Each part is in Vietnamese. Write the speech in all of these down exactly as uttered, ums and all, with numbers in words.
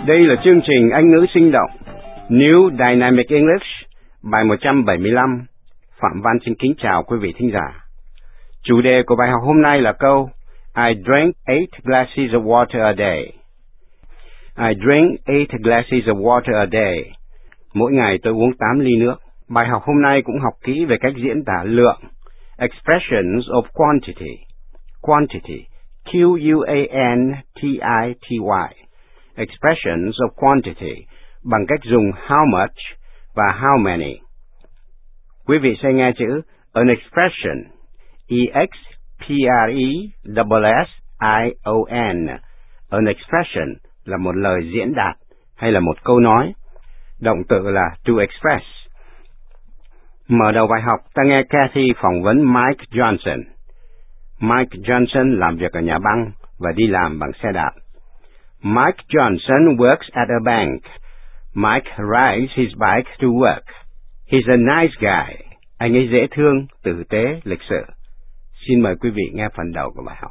Đây là chương trình Anh ngữ sinh động New Dynamic English, bài một trăm bảy mươi lăm. Phạm Văn xin kính chào quý vị thính giả. Chủ đề của bài học hôm nay là câu I drink eight glasses of water a day. I drink eight glasses of water a day. Mỗi ngày tôi uống tám ly nước. Bài học hôm nay cũng học kỹ về cách diễn tả lượng. Expressions of quantity. Quantity. Q U A N T I T Y. Expressions of quantity bằng cách dùng how much và how many. Quý vị sẽ nghe chữ an expression, E X P R E S S I O N. An expression là một lời diễn đạt hay là một câu nói. Động từ là to express. Mở đầu bài học, ta nghe Kathy phỏng vấn Mike Johnson. Mike Johnson làm việc ở nhà băng và đi làm bằng xe đạp. Mike Johnson works at a bank. Mike rides his bike to work. He's a nice guy. Anh ấy dễ thương, tử tế, lịch sự. Xin mời quý vị nghe phần đầu của bài học.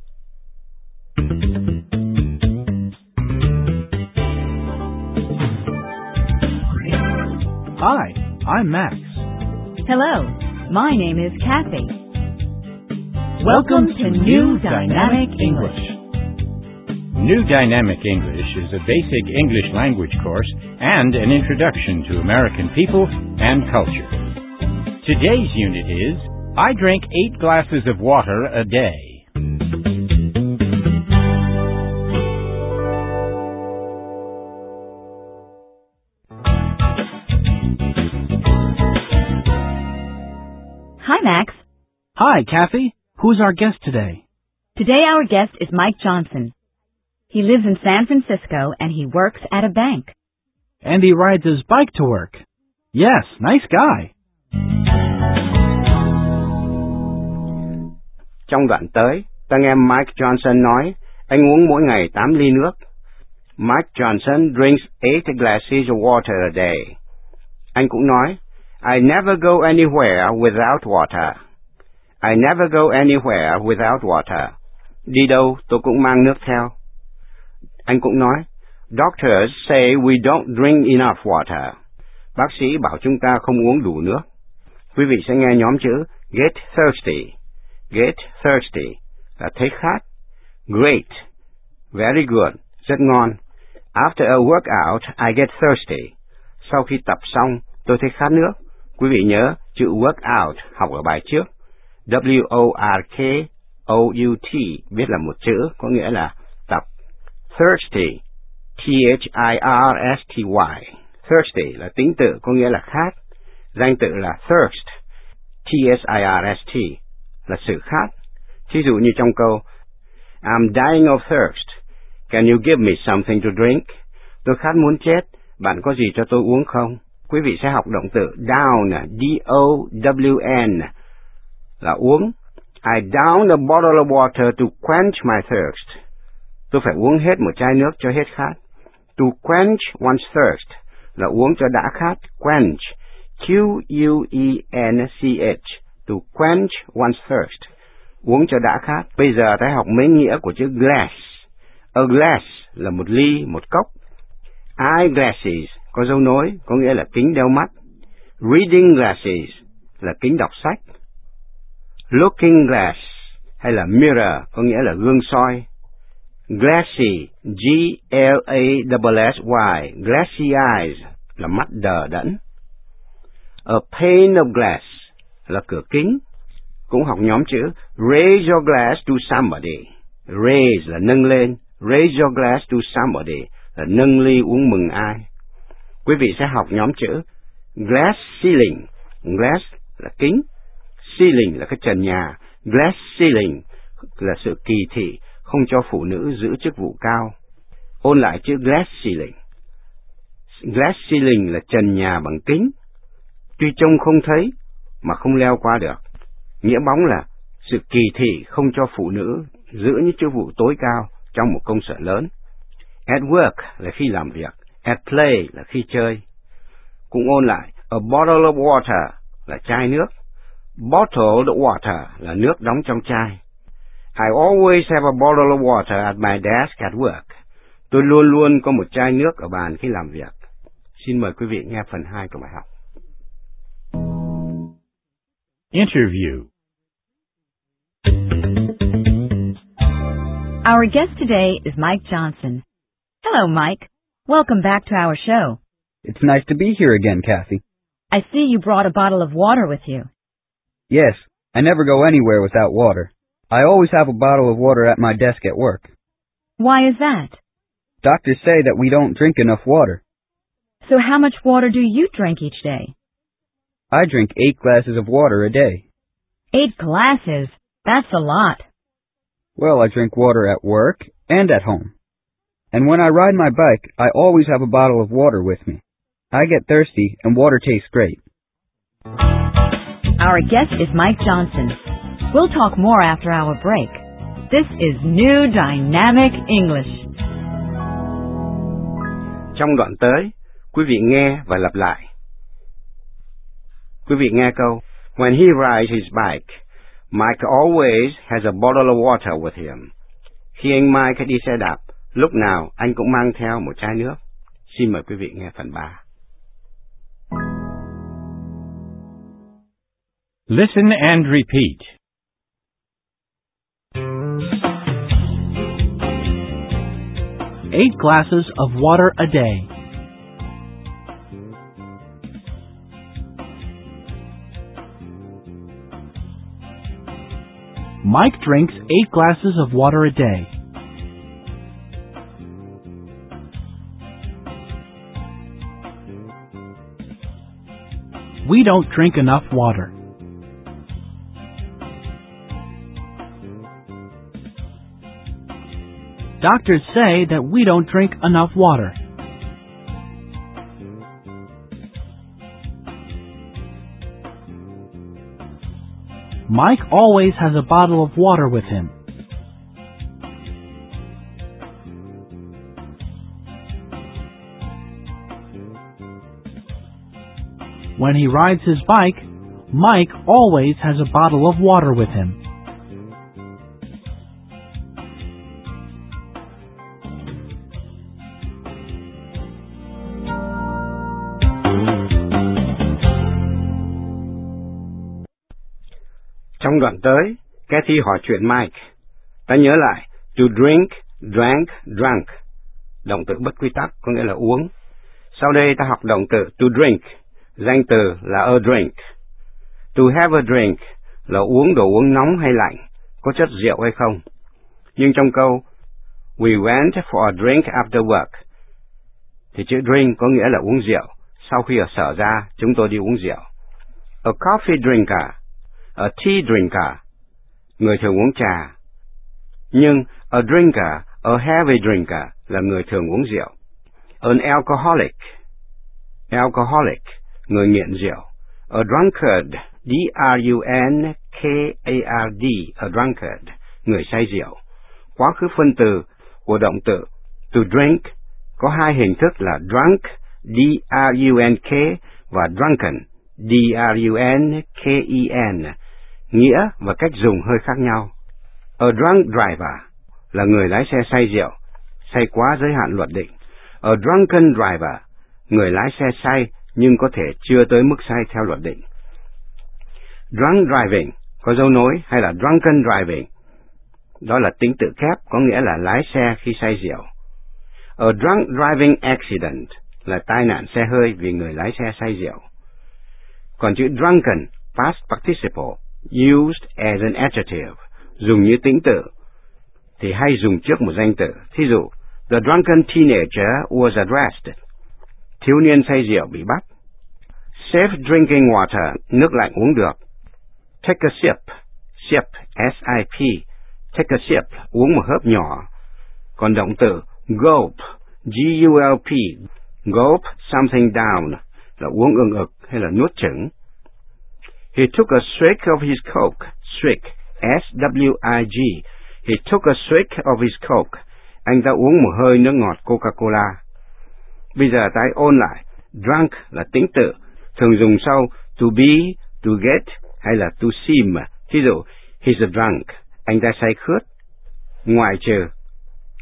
Hi, I'm Max. Hello, my name is Kathy. Welcome to New Dynamic English. New Dynamic English is a basic English language course and an introduction to American people and culture. Today's unit is, I drink eight glasses of water a day. Hi, Max. Hi, Kathy. Who's our guest today? Today our guest is Mike Johnson. He lives in San Francisco and he works at a bank. And he rides his bike to work. Yes, nice guy. Trong đoạn tới, ta nghe Mike Johnson nói, anh uống mỗi ngày tám ly nước. Mike Johnson drinks eight glasses of water a day. Anh cũng nói, I never go anywhere without water. I never go anywhere without water. Đi đâu tôi cũng mang nước theo. Anh cũng nói, Doctors say we don't drink enough water. Bác sĩ bảo chúng ta không uống đủ nước. Quý vị sẽ nghe nhóm chữ get thirsty. Get thirsty là thấy khát. Great, very good, rất ngon. After a workout, I get thirsty. Sau khi tập xong, tôi thấy khát nước. Quý vị nhớ chữ workout học ở bài trước. W O R K O U T biết là một chữ, có nghĩa là tập. Thirsty, T H I R S T Y. Thirsty là tính tự, có nghĩa là khát. Danh tự là thirst, T S I R S T, là sự khát. Thí dụ như trong câu, I'm dying of thirst. Can you give me something to drink? Tôi khát muốn chết. Bạn có gì cho tôi uống không? Quý vị sẽ học động từ down, D O W N, là uống. I downed a bottle of water to quench my thirst. Tôi phải uống hết một chai nước cho hết khát. To quench one's thirst là uống cho đã khát. Quench, Q U E N C H, to quench one's thirst, uống cho đã khát. Bây giờ ta học mấy nghĩa của chữ glass. A glass là một ly, một cốc. Eyeglasses có dấu nối, có nghĩa là kính đeo mắt. Reading glasses là kính đọc sách. Looking glass hay là mirror có nghĩa là gương soi. Glassy, G L A S S Y, glassy eyes là mắt đờ đẫn. A pane of glass là cửa kính. Cũng học nhóm chữ raise your glass to somebody. Raise là nâng lên, raise your glass to somebody là nâng ly uống mừng ai. Quý vị sẽ học nhóm chữ glass ceiling. Glass là kính, ceiling là cái trần nhà. Glass ceiling là sự kỳ thị, không cho phụ nữ giữ chức vụ cao. Ôn lại chữ glass ceiling. Glass ceiling là trần nhà bằng kính, tuy trông không thấy mà không leo qua được. Nghĩa bóng là sự kỳ thị không cho phụ nữ giữ những chức vụ tối cao trong một công sở lớn. At work là khi làm việc. At play là khi chơi. Cũng ôn lại, a bottle of water là chai nước. Bottled water là nước đóng trong chai. I always have a bottle of water at my desk at work. Tôi luôn luôn có một chai nước ở bàn khi làm việc. Xin mời quý vị nghe phần hai của bài học. Interview. Our guest today is Mike Johnson. Hello, Mike. Welcome back to our show. It's nice to be here again, Kathy. I see you brought a bottle of water with you. Yes, I never go anywhere without water. I always have a bottle of water at my desk at work. Why is that? Doctors say that we don't drink enough water. So how much water do you drink each day? I drink eight glasses of water a day. Eight glasses? That's a lot. Well, I drink water at work and at home. And when I ride my bike, I always have a bottle of water with me. I get thirsty, and water tastes great. Our guest is Mike Johnson. We'll talk more after our break. This is New Dynamic English. Trong đoạn tới, quý vị nghe và lặp lại. Quý vị nghe câu, When he rides his bike, Mike always has a bottle of water with him. Khi anh Mike đi xe đạp, lúc nào anh cũng mang theo một chai nước. Xin mời quý vị nghe phần ba. Listen and repeat. Eight glasses of water a day. Mike drinks eight glasses of water a day. We don't drink enough water. Doctors say that we don't drink enough water. Mike always has a bottle of water with him. When he rides his bike, Mike always has a bottle of water with him. Trong đoạn tới, Kathy hỏi chuyện Mike. Ta nhớ lại, to drink, drank, drunk. Động từ bất quy tắc có nghĩa là uống. Sau đây ta học động từ to drink, danh từ là a drink. To have a drink là uống đồ uống nóng hay lạnh, có chất rượu hay không. Nhưng trong câu, we went for a drink after work, thì chữ drink có nghĩa là uống rượu. Sau khi ở sở ra, chúng tôi đi uống rượu. A coffee drinker, a tea drinker, người thường uống trà. Nhưng a drinker, a heavy drinker là người thường uống rượu. An alcoholic, alcoholic, người nghiện rượu. A drunkard, D R U N K A R D, a drunkard, người say rượu. Quá khứ phân từ của động từ to drink có hai hình thức là drunk, D R U N K, và drunken, D R U N K E N. Nghĩa và cách dùng hơi khác nhau. A drunk driver là người lái xe say rượu, say quá giới hạn luật định. A drunken driver, người lái xe say nhưng có thể chưa tới mức say theo luật định. Drunk driving có dấu nối hay là drunken driving, đó là tính tự kép, có nghĩa là lái xe khi say rượu. A drunk driving accident là tai nạn xe hơi vì người lái xe say rượu. Còn chữ drunken, past participle, used as an adjective, dùng như tính tự, thì hay dùng trước một danh từ. Thí dụ, the drunken teenager was arrested. Thiếu niên say rượu bị bắt. Safe drinking water, nước lạnh uống được. Take a sip, sip, S I P, take a sip, uống một hớp nhỏ. Còn động từ gulp, G U L P, gulp something down, là uống ừng ực hay là nuốt chửng. He took a swig of his coke, swig, S W I G, he took a swig of his coke, anh ta uống một hơi nước ngọt Coca-Cola. Bây giờ ta hãy ôn lại, drunk là tính tự, thường dùng sau to be, to get hay là to seem. Thí dụ, he's a drunk, anh ta say khướt. Ngoại trừ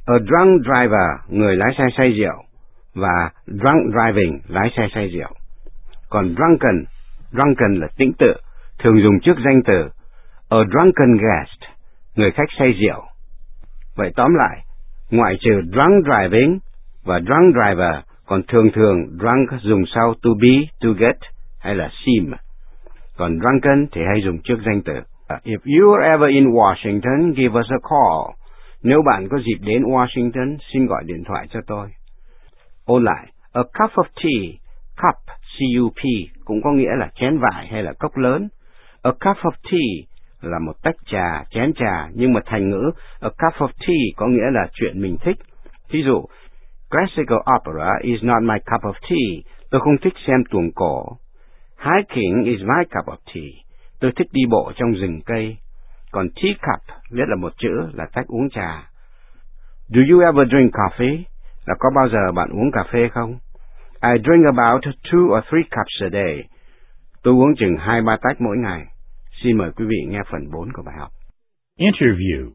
A drunk driver, người lái xe say rượu, và drunk driving, lái xe say rượu. Còn drunken, drunken là tính tự, thường dùng trước danh từ. A drunken guest, người khách say rượu. Vậy tóm lại, ngoại trừ drunk driving và drunk driver, còn thường thường drunk dùng sau to be, to get hay là seem. Còn drunken thì hay dùng trước danh từ. If you are ever in Washington, give us a call. Nếu bạn có dịp đến Washington, xin gọi điện thoại cho tôi. Ôn lại, a cup of tea, cup, C U P, cũng có nghĩa là chén vải hay là cốc lớn. A cup of tea là một tách trà, chén trà, nhưng mà thành ngữ a cup of tea có nghĩa là chuyện mình thích. Ví dụ, classical opera is not my cup of tea. Tôi không thích xem tuồng cổ. Hiking is my cup of tea. Tôi thích đi bộ trong rừng cây. Còn tea cup viết là một chữ là tách uống trà. Do you ever drink coffee? Là có bao giờ bạn uống cà phê không? I drink about two or three cups a day. Tôi uống chừng hai ba tách mỗi ngày. Xin mời quý vị nghe phần bốn của bài học. Interview.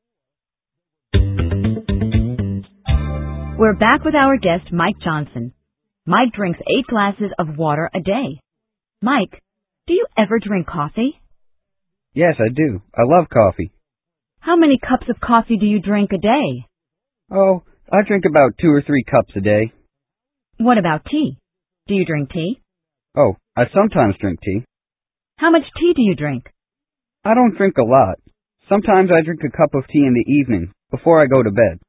We're back with our guest, Mike Johnson. Mike drinks eight glasses of water a day. Mike, do you ever drink coffee? Yes, I do. I love coffee. How many cups of coffee do you drink a day? Oh, I drink about two or three cups a day. What about tea? Do you drink tea? Oh, I sometimes drink tea. How much tea do you drink? I don't drink a lot. Sometimes I drink a cup of tea in the evening, before I go to bed.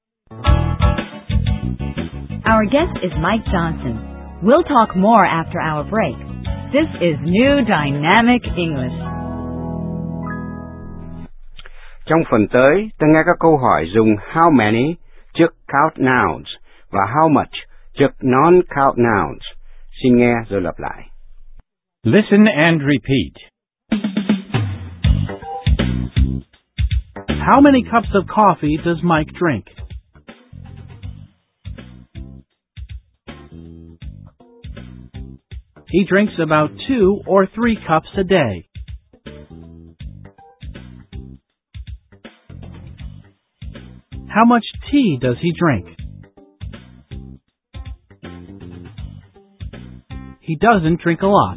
Our guest is Mike Johnson. We'll talk more after our break. This is New Dynamic English. Trong phần tới, ta nghe các câu hỏi dùng how many trước count nouns và how much trước non-count nouns. Xin nghe rồi lặp lại. Listen and repeat. How many cups of coffee does Mike drink? He drinks about two or three cups a day. How much tea does he drink? He doesn't drink a lot.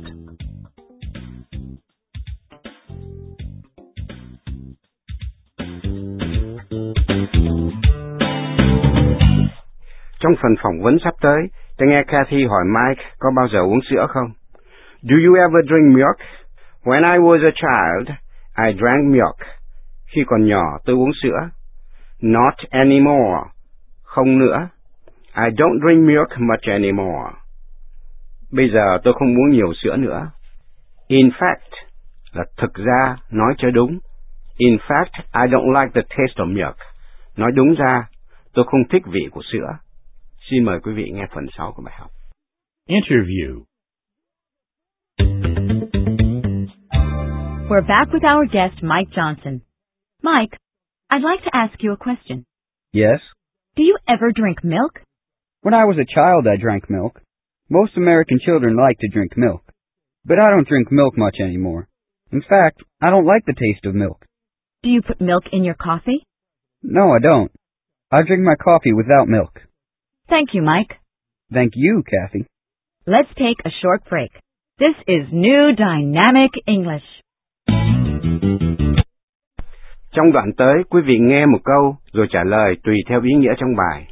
Trong phần phỏng vấn sắp tới, ta nghe Kathy hỏi Mike có bao giờ uống sữa không? Do you ever drink milk? When I was a child, I drank milk. Khi còn nhỏ, tôi uống sữa. Not anymore. Không nữa. I don't drink milk much anymore. Bây giờ tôi không uống nhiều sữa nữa. In fact là thực ra, nói cho đúng. In fact, I don't like the taste of milk. Nói đúng ra, tôi không thích vị của sữa. Xin mời quý vị nghe phần sau của bài học. Interview. We're back with our guest, Mike Johnson. Mike, I'd like to ask you a question. Yes? Do you ever drink milk? When I was a child, I drank milk. Most American children like to drink milk. But I don't drink milk much anymore. In fact, I don't like the taste of milk. Do you put milk in your coffee? No, I don't. I drink my coffee without milk. Thank you, Mike. Thank you, Kathy. Let's take a short break. This is New Dynamic English. Trong đoạn tới, quý vị nghe một câu rồi trả lời tùy theo ý nghĩa trong bài.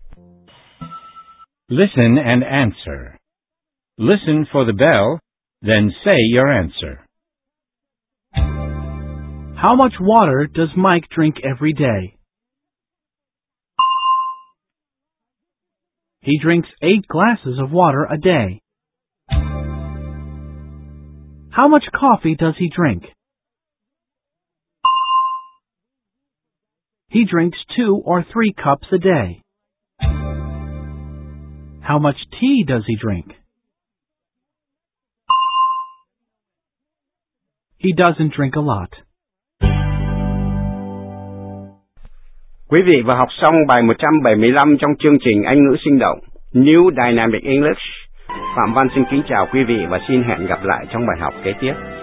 Listen and answer. Listen for the bell, then say your answer. How much water does Mike drink every day? He drinks eight glasses of water a day. How much coffee does he drink? He drinks two or three cups a day. How much tea does he drink? He doesn't drink a lot. Quý vị vừa học xong bài một trăm bảy mươi lăm trong chương trình Anh ngữ sinh động New Dynamic English. Phạm Văn xin kính chào quý vị và xin hẹn gặp lại trong bài học kế tiếp.